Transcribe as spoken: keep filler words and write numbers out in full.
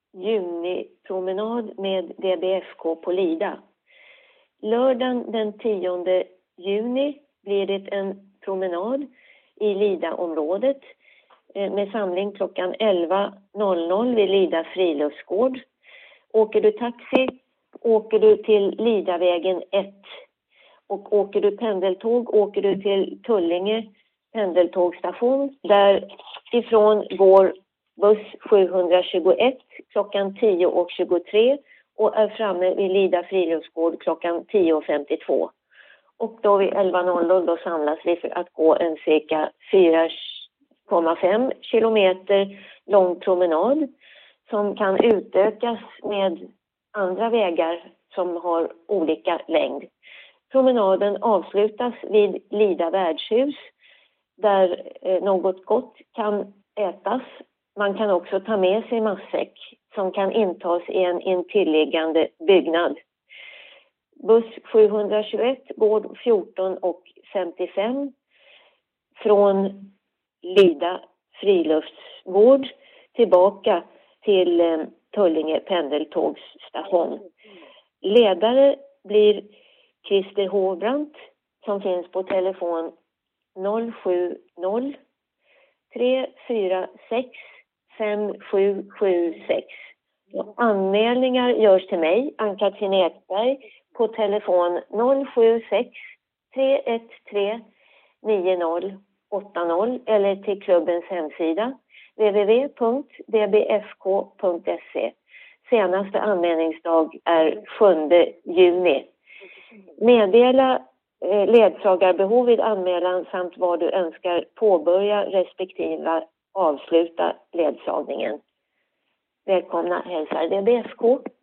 junipromenad med D B F K på Lida. Lördagen den tionde juni blir det en promenad i Lida-området med samling klockan elva vid Lida friluftsgård. Åker du taxi åker du till Lidavägen ett. Och åker du pendeltåg åker du till Tullinge pendeltågstation. Därifrån går buss sjuhundratjugoett klockan tio tjugotre och är framme vid Lida friluftsgård klockan tio femtiotvå. Och då vid elva då samlas vi för att gå en cirka fyra komma fem kilometer lång promenad som kan utökas med andra vägar som har olika längd. Promenaden avslutas vid Lida värdshus där något gott kan ätas. Man kan också ta med sig matsäck som kan intas i en intilliggande byggnad. Buss sjuhundratjugoett går fjorton femtiofem från Lida friluftsgård tillbaka till eh, Tullinge pendeltågsstation. Ledare blir Christer Hovbrandt som finns på telefon noll sju noll tre fyra sex fem sju sju sex. Och anmälningar görs till mig, Ann-Katrin Ekberg, på telefon noll sju sex tre ett tre nio noll åtta noll eller till klubbens hemsida w w w punkt d b f k punkt se. Senaste anmälningsdag är sjunde juni. Meddela eh, ledsagarbehov vid anmälan samt vad du önskar påbörja respektive avsluta ledsagningen. Välkomna hälsar D B F K.